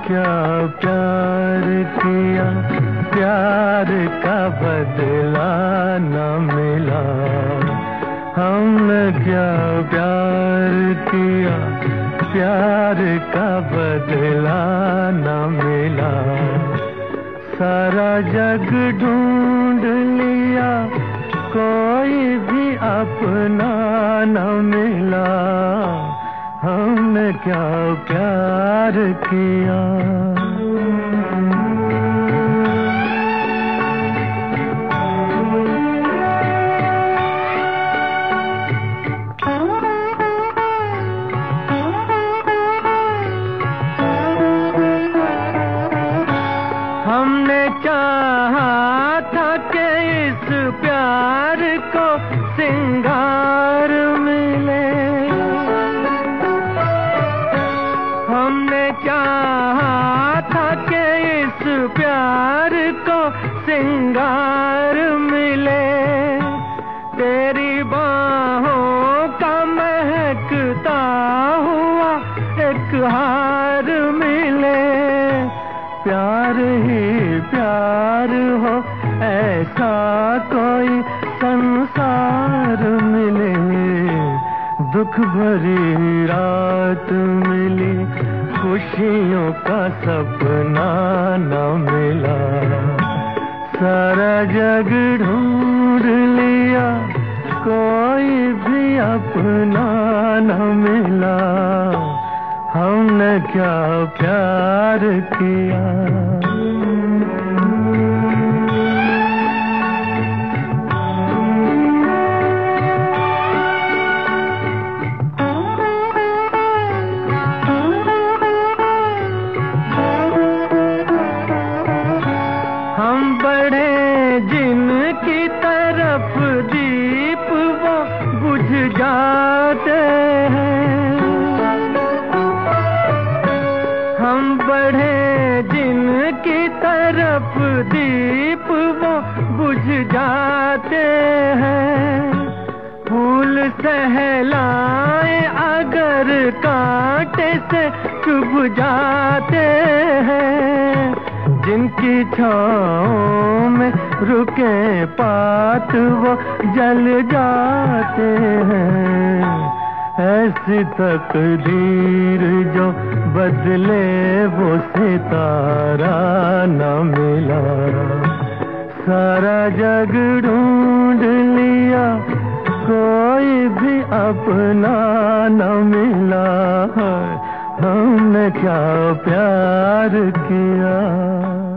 क्या प्यार किया, प्यार का बदला न मिला। हमने क्या प्यार किया, प्यार का बदला न मिला। सारा जग ढूंढ लिया, कोई भी अपना न मिला। हमने क्या प्यार किया। हमने चाहा था कि इस प्यार को सिंगार मिले। हमने चाहा था कि इस प्यार को सिंगार मिले। तेरी बाहों का महकता हुआ एक हार मिले। प्यार ही प्यार हो, ऐसा कोई संसार मिले। दुख भरी रात मिली, खुशियों का सपना न मिला। सारा जग ढूंढ लिया, कोई भी अपना न मिला। हमने क्या प्यार किया। हम बढ़े जिनकी तरफ, दीप वो बुझ जाते हैं। हम बढ़े जिनकी तरफ, दीप वो बुझ जाते हैं। फूल सहलाए अगर कांटे से चुभ जाते हैं। जिनकी छाँव में रुके पात वो जल जाते हैं। ऐसी तकदीर जो बदले वो सितारा न मिला। सारा जग ढूंढ लिया, कोई भी अपना न मिला। हमने क्या प्यार किया।